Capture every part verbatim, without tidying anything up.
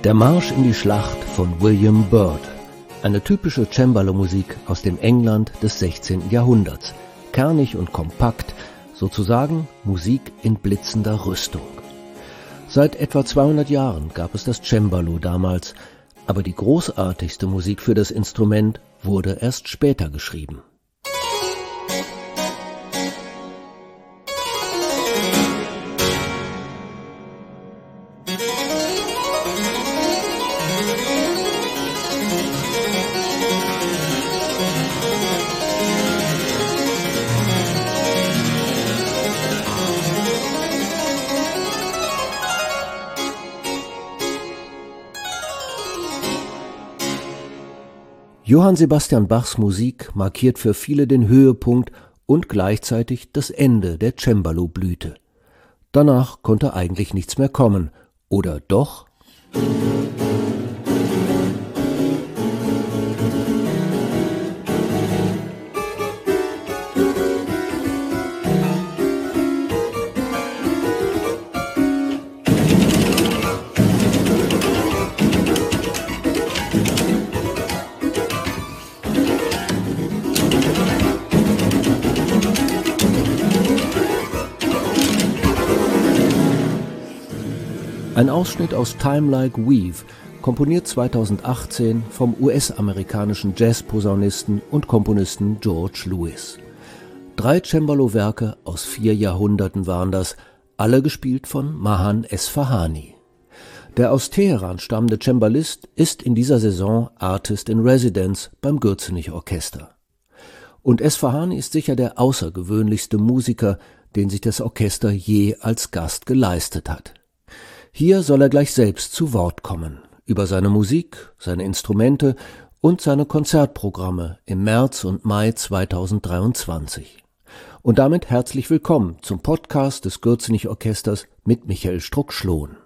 Der Marsch in die Schlacht von William Byrd. Eine typische Cembalo-Musik aus dem England des sechzehnten Jahrhunderts. Kernig und kompakt, sozusagen Musik in blitzender Rüstung. Seit etwa zweihundert Jahren gab es das Cembalo damals, aber die großartigste Musik für das Instrument wurde erst später geschrieben. Johann Sebastian Bachs Musik markiert für viele den Höhepunkt und gleichzeitig das Ende der Cembalo-Blüte. Danach konnte eigentlich nichts mehr kommen. Oder doch? Ein Ausschnitt aus Time Like Weave, komponiert zweitausendachtzehn vom U S-amerikanischen Jazz-Posaunisten und Komponisten George Lewis. Drei Cembalo-Werke aus vier Jahrhunderten waren das, alle gespielt von Mahan Esfahani. Der aus Teheran stammende Cembalist ist in dieser Saison Artist in Residence beim Gürzenich-Orchester. Und Esfahani ist sicher der außergewöhnlichste Musiker, den sich das Orchester je als Gast geleistet hat. Hier soll er gleich selbst zu Wort kommen, über seine Musik, seine Instrumente und seine Konzertprogramme im März und Mai zweitausenddreiundzwanzig. Und damit herzlich willkommen zum Podcast des Gürzenich-Orchesters mit Michael Struck-Schlohn.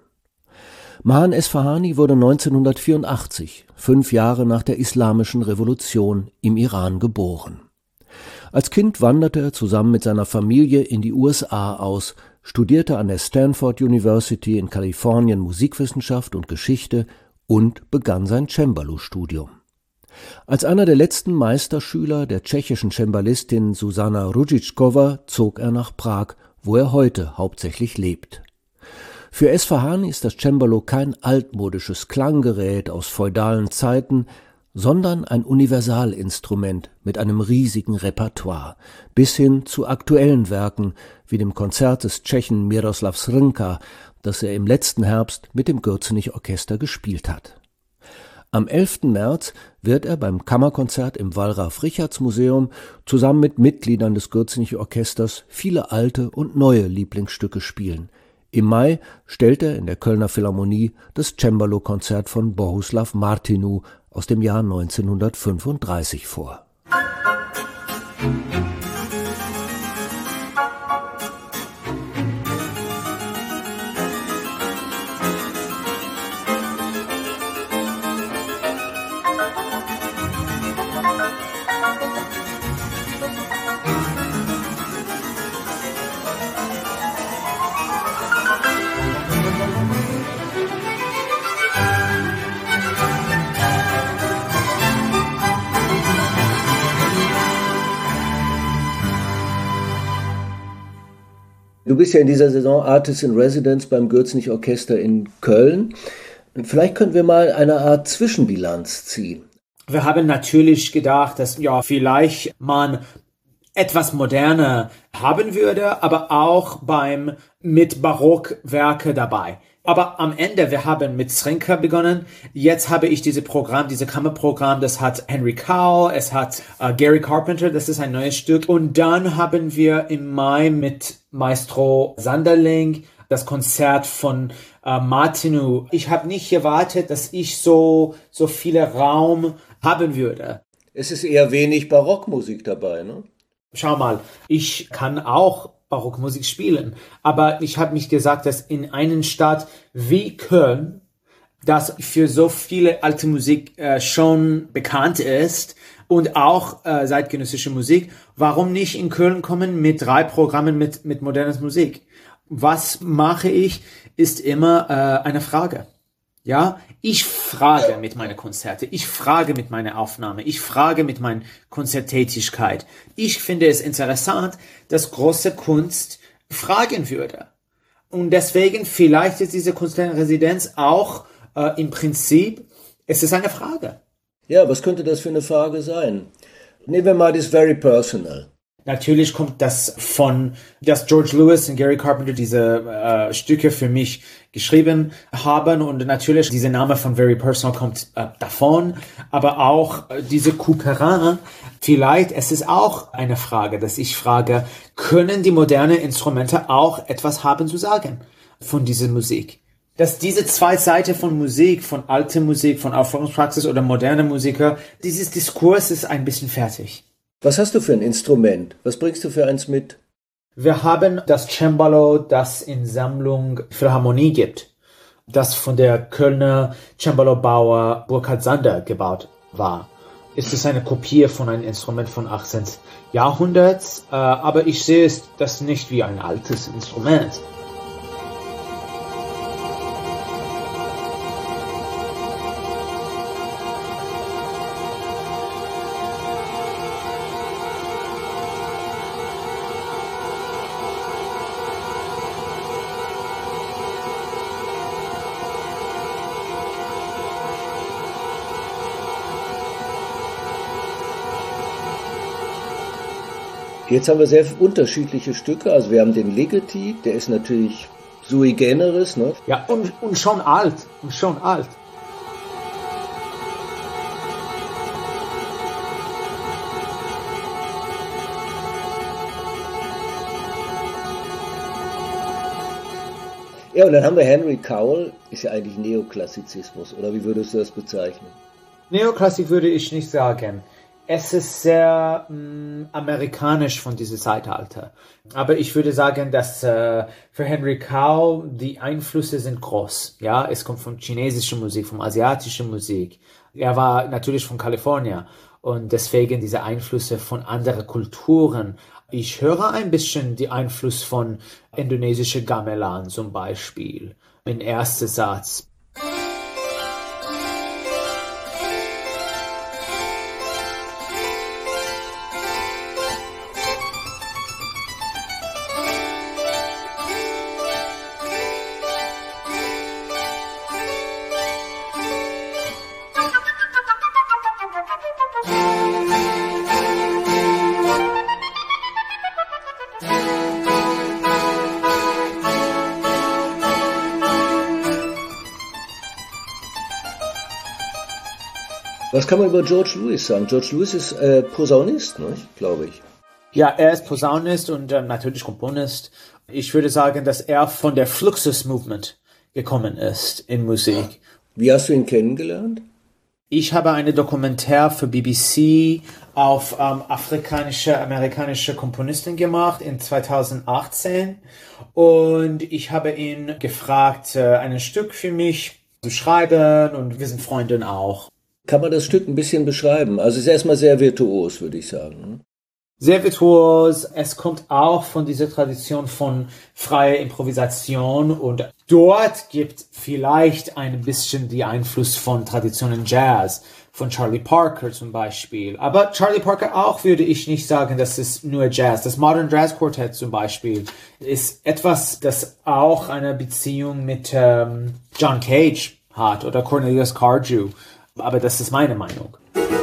Mahan Esfahani wurde neunzehnhundertvierundachtzig, fünf Jahre nach der Islamischen Revolution, im Iran geboren. Als Kind wanderte er zusammen mit seiner Familie in die U S A aus, studierte an der Stanford University in Kalifornien Musikwissenschaft und Geschichte und begann sein Cembalo-Studium. Als einer der letzten Meisterschüler der tschechischen Cembalistin Zuzana Růžičková zog er nach Prag, wo er heute hauptsächlich lebt. Für Esfahani ist das Cembalo kein altmodisches Klanggerät aus feudalen Zeiten, sondern ein Universalinstrument mit einem riesigen Repertoire, bis hin zu aktuellen Werken wie dem Konzert des Tschechen Miroslav Srnka, das er im letzten Herbst mit dem Gürzenich-Orchester gespielt hat. Am elften März wird er beim Kammerkonzert im Wallraf-Richartz-Museum zusammen mit Mitgliedern des Gürzenich-Orchesters viele alte und neue Lieblingsstücke spielen. Im Mai stellt er in der Kölner Philharmonie das Cembalo-Konzert von Bohuslav Martinu aus dem Jahr neunzehnhundertfünfunddreißig vor. Du bist ja in dieser Saison Artist in Residence beim Gürzenich-Orchester in Köln. Vielleicht könnten wir mal eine Art Zwischenbilanz ziehen. Wir haben natürlich gedacht, dass ja vielleicht man etwas moderner haben würde, aber auch beim mit Barockwerke dabei. Aber am Ende, wir haben mit Srnka begonnen. Jetzt habe ich dieses Programm, dieses Kammerprogramm, das hat Henry Cowell, es hat uh, Gary Carpenter, das ist ein neues Stück. Und dann haben wir im Mai mit Maestro Sanderling das Konzert von uh, Martinu. Ich habe nicht erwartet, dass ich so, so viel Raum haben würde. Es ist eher wenig Barockmusik dabei, ne? Schau mal, ich kann auch Barockmusik spielen. Aber ich habe mich gesagt, dass in einer Stadt wie Köln, das für so viele alte Musik äh, schon bekannt ist und auch äh, zeitgenössische Musik, warum nicht in Köln kommen mit drei Programmen mit, mit moderner Musik? Was mache ich, ist immer äh, eine Frage. Ja, ich frage mit meinen Konzerten, ich frage mit meiner Aufnahme, ich frage mit meiner Konzerttätigkeit. Ich finde es interessant, dass große Kunst fragen würde. Und deswegen vielleicht ist diese Künstlerresidenz auch äh, im Prinzip, es ist eine Frage. Ja, was könnte das für eine Frage sein? Nehmen wir mal das Very Personal. Natürlich kommt das von, dass George Lewis und Gary Carpenter diese äh, Stücke für mich geschrieben haben und natürlich dieser Name von Very Personal kommt äh, davon, aber auch äh, diese Couperin, vielleicht, es ist auch eine Frage, dass ich frage, können die modernen Instrumente auch etwas haben zu sagen von dieser Musik? Dass diese zwei Seiten von Musik, von alter Musik, von Aufführungspraxis oder moderner Musiker, dieses Diskurs ist ein bisschen fertig. Was hast du für ein Instrument? Was bringst du für eins mit? Wir haben das Cembalo, das in Sammlung Philharmonie gibt, das von der Kölner Cembalo-Bauer Burkhard Sander gebaut war. Es ist eine Kopie von einem Instrument von achtzehnten Jahrhunderts, äh, aber ich sehe es das nicht wie ein altes Instrument. Jetzt haben wir sehr unterschiedliche Stücke. Also wir haben den Ligeti, der ist natürlich sui generis, ne? Ja, und, und schon alt, und schon alt. Ja, und dann haben wir Henry Cowell, ist ja eigentlich Neoklassizismus, oder wie würdest du das bezeichnen? Neoklassik würde ich nicht sagen. Es ist sehr mh, amerikanisch von diesem Zeitalter. Aber ich würde sagen, dass äh, für Henry Cowell die Einflüsse sind groß. Ja, es kommt von chinesischer Musik, von asiatischer Musik. Er war natürlich von Kalifornien und deswegen diese Einflüsse von anderen Kulturen. Ich höre ein bisschen die Einfluss von indonesischer Gamelan zum Beispiel im ersten Satz. Was kann man über George Lewis sagen? George Lewis ist äh, Posaunist, ne, glaube ich. Ja, er ist Posaunist und äh, natürlich Komponist. Ich würde sagen, dass er von der Fluxus Movement gekommen ist in Musik. Wie hast du ihn kennengelernt? Ich habe eine Dokumentär für B B C auf ähm, afrikanische, amerikanische Komponisten gemacht in zweitausendachtzehn und ich habe ihn gefragt, äh, ein Stück für mich zu schreiben und wir sind Freunde auch. Kann man das Stück ein bisschen beschreiben? Also es ist erstmal sehr virtuos, würde ich sagen. Sehr virtuos. Es kommt auch von dieser Tradition von freier Improvisation und dort gibt vielleicht ein bisschen die Einfluss von Traditionen Jazz, von Charlie Parker zum Beispiel. Aber Charlie Parker auch würde ich nicht sagen, das ist nur Jazz. Das Modern Jazz Quartet zum Beispiel ist etwas, das auch eine Beziehung mit ähm, John Cage hat oder Cornelius Cardew. Aber das ist meine Meinung.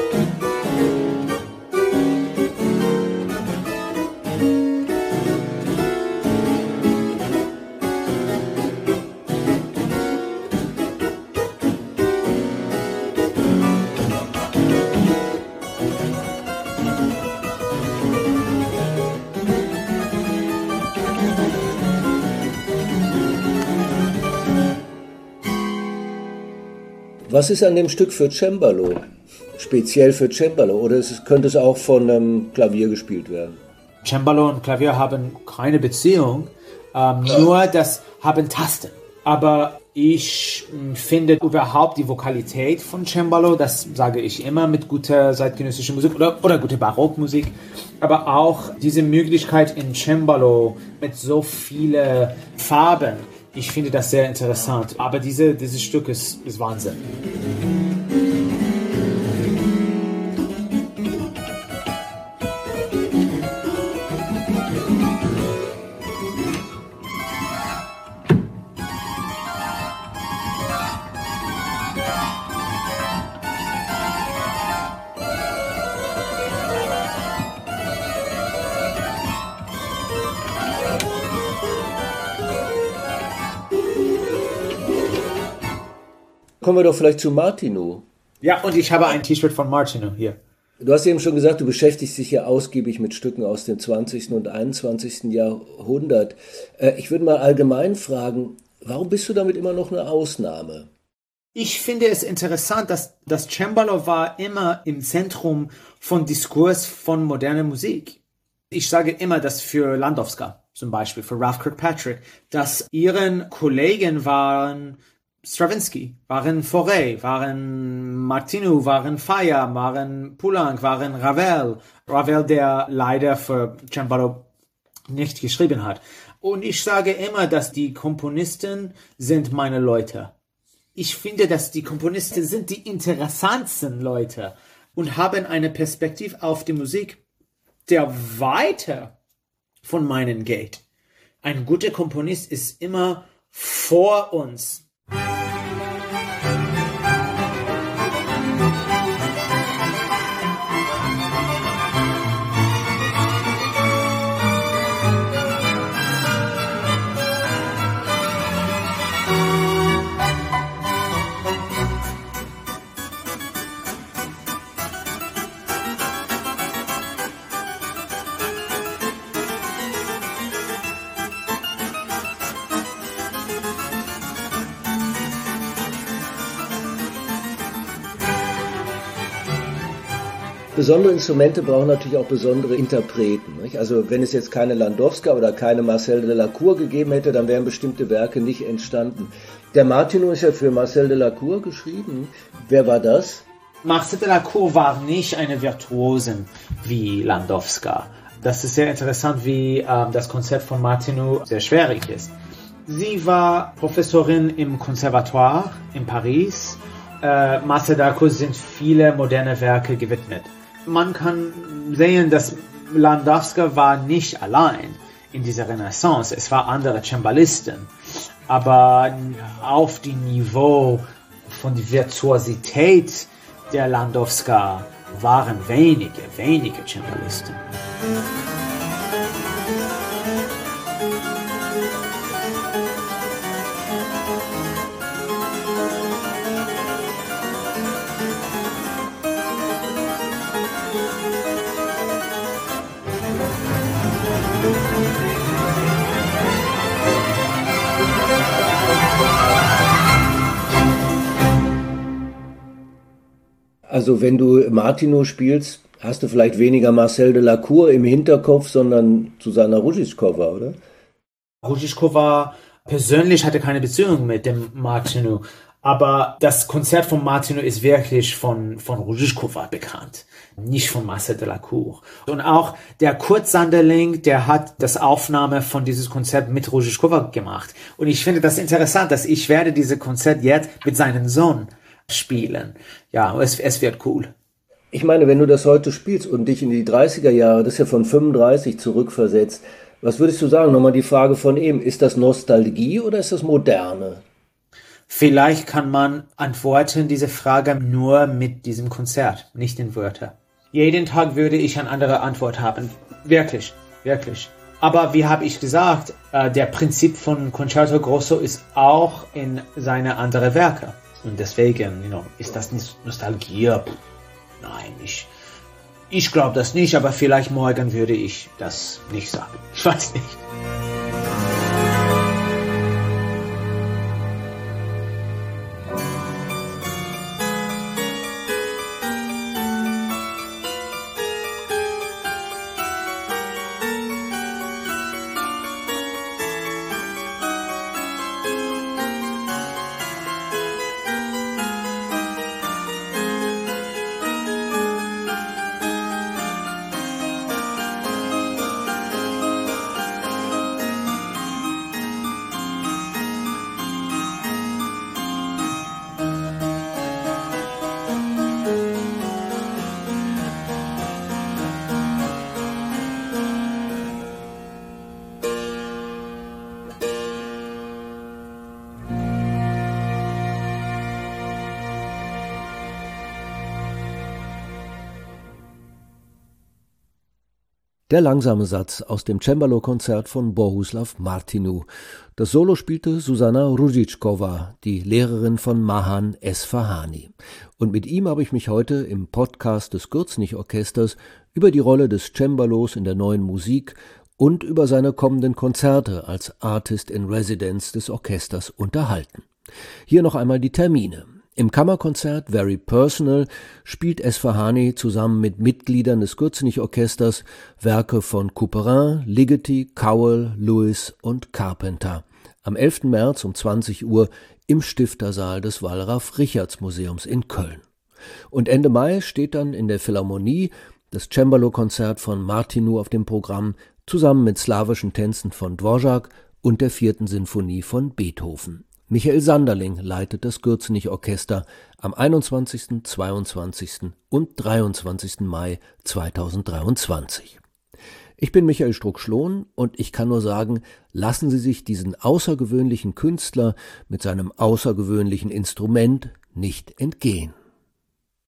Was ist an dem Stück für Cembalo? Speziell für Cembalo? Oder ist es, könnte es auch von einem Klavier gespielt werden? Cembalo und Klavier haben keine Beziehung, ähm, nur das haben Tasten. Aber ich mh, finde überhaupt die Vokalität von Cembalo, das sage ich immer mit guter zeitgenössischer Musik oder, oder guter Barockmusik, aber auch diese Möglichkeit in Cembalo mit so vielen Farben. Ich finde das sehr interessant. Aber diese, dieses Stück ist, ist Wahnsinn. Kommen wir doch vielleicht zu Martinu. Ja, und ich habe ein T-Shirt von Martinu hier. Du hast eben schon gesagt, du beschäftigst dich ja ausgiebig mit Stücken aus dem zwanzigsten und einundzwanzigsten Jahrhundert. Ich würde mal allgemein fragen, warum bist du damit immer noch eine Ausnahme? Ich finde es interessant, dass das Cembalo war immer im Zentrum von Diskurs von moderner Musik. Ich sage immer, dass für Landowska, zum Beispiel für Ralph Kirkpatrick, dass ihren Kollegen waren Stravinsky, waren Fauré, waren Martinu, waren Falla, waren Poulenc, waren Ravel. Ravel, der leider für Cembalo nicht geschrieben hat. Und ich sage immer, dass die Komponisten sind meine Leute. Ich finde, dass die Komponisten sind die interessantesten Leute und haben eine Perspektive auf die Musik, der weiter von meinen geht. Ein guter Komponist ist immer vor uns. Besondere Instrumente brauchen natürlich auch besondere Interpreten. Nicht? Also wenn es jetzt keine Landowska oder keine Marcel Delacour gegeben hätte, dann wären bestimmte Werke nicht entstanden. Der Martinu ist ja für Marcel Delacour geschrieben. Wer war das? Marcel Delacour war nicht eine Virtuosin wie Landowska. Das ist sehr interessant, wie äh, das Konzept von Martinu sehr schwierig ist. Sie war Professorin im Conservatoire in Paris. Äh, Marcel Delacour sind viele moderne Werke gewidmet. Man kann sehen, dass Landowska war nicht allein in dieser Renaissance. Es waren andere Cembalisten. Aber auf dem Niveau von der Virtuosität der Landowska waren wenige, wenige Cembalisten. Also wenn du Martinu spielst, hast du vielleicht weniger Marcel Delacour im Hinterkopf, sondern Susanna Růžičková, oder? Růžičková persönlich hatte keine Beziehung mit dem Martinu, aber das Konzert von Martinu ist wirklich von, von Růžičková bekannt, nicht von Marcel Delacour. Und auch der Kurt Sanderling, der hat das Aufnahme von dieses Konzert mit Růžičková gemacht. Und ich finde das interessant, dass ich werde dieses Konzert jetzt mit seinem Sohn spielen. Ja, es, es wird cool. Ich meine, wenn du das heute spielst und dich in die dreißiger Jahre, das ist ja von fünfunddreißig zurückversetzt, was würdest du sagen? Nochmal die Frage von eben, ist das Nostalgie oder ist das Moderne? Vielleicht kann man antworten diese Frage nur mit diesem Konzert, nicht in Wörter. Jeden Tag würde ich eine andere Antwort haben. Wirklich, wirklich. Aber wie habe ich gesagt, äh, der Prinzip von Concerto Grosso ist auch in seine anderen Werke. Und deswegen, you know, ist das nicht Nostalgie? Nein, ich, ich glaube das nicht, aber vielleicht morgen würde ich das nicht sagen. Ich weiß nicht. Der langsame Satz aus dem Cembalo-Konzert von Bohuslav Martinu. Das Solo spielte Susanna Růžičková, die Lehrerin von Mahan Esfahani. Und mit ihm habe ich mich heute im Podcast des Gürzenich-Orchesters über die Rolle des Cembalos in der neuen Musik und über seine kommenden Konzerte als Artist in Residence des Orchesters unterhalten. Hier noch einmal die Termine. Im Kammerkonzert Very Personal spielt Esfahani zusammen mit Mitgliedern des Gürzenich-Orchesters Werke von Couperin, Ligeti, Cowell, Lewis und Carpenter. Am elften März um zwanzig Uhr im Stiftersaal des Wallraf-Richarts-Museums in Köln. Und Ende Mai steht dann in der Philharmonie das Cembalo-Konzert von Martinu auf dem Programm, zusammen mit slawischen Tänzen von Dvorak und der vierten Sinfonie von Beethoven. Michael Sanderling leitet das Gürzenich-Orchester am einundzwanzigsten, zweiundzwanzigsten und dreiundzwanzigsten Mai zweitausenddreiundzwanzig. Ich bin Michael Strunk-Schlohn und ich kann nur sagen, lassen Sie sich diesen außergewöhnlichen Künstler mit seinem außergewöhnlichen Instrument nicht entgehen.